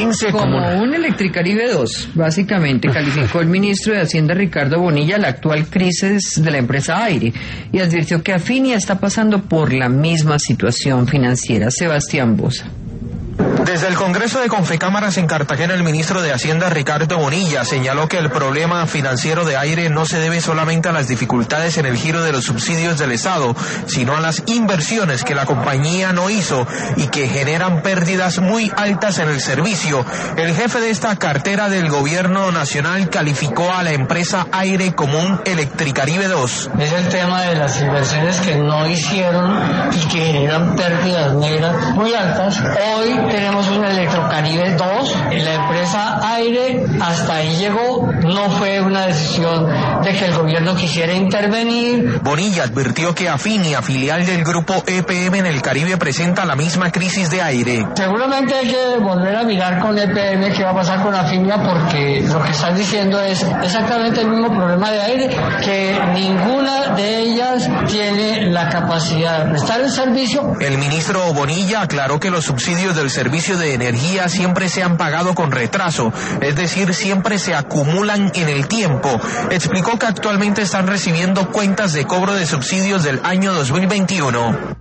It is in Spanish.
15 como un Electricaribe 2, básicamente, calificó el ministro de Hacienda Ricardo Bonilla la actual crisis de la empresa Aire y advirtió que Afinia está pasando por la misma situación financiera. Sebastián Boza. Desde el Congreso de Confecámaras en Cartagena, el ministro de Hacienda Ricardo Bonilla señaló que el problema financiero de Aire no se debe solamente a las dificultades en el giro de los subsidios del Estado, sino a las inversiones que la compañía no hizo y que generan pérdidas muy altas en el servicio. El jefe de esta cartera del gobierno nacional calificó a la empresa Aire como un Electricaribe 2. Es el tema de las inversiones que no hicieron y que generan pérdidas negras muy altas. Hoy tenemos un Electricaribe 2, la empresa Aire hasta ahí llegó, no fue una decisión de que el gobierno quisiera intervenir. Bonilla advirtió que Afinia, filial del grupo EPM en el Caribe, presenta la misma crisis de Aire. Seguramente hay que volver a mirar con EPM qué va a pasar con Afinia, porque lo que están diciendo es exactamente el mismo problema de Aire, que ninguna de ellas tiene la capacidad de prestar el servicio. El ministro Bonilla aclaró que los subsidios del servicio de energía siempre se han pagado con retraso, es decir, siempre se acumulan en el tiempo. Explicó que actualmente están recibiendo cuentas de cobro de subsidios del año 2021.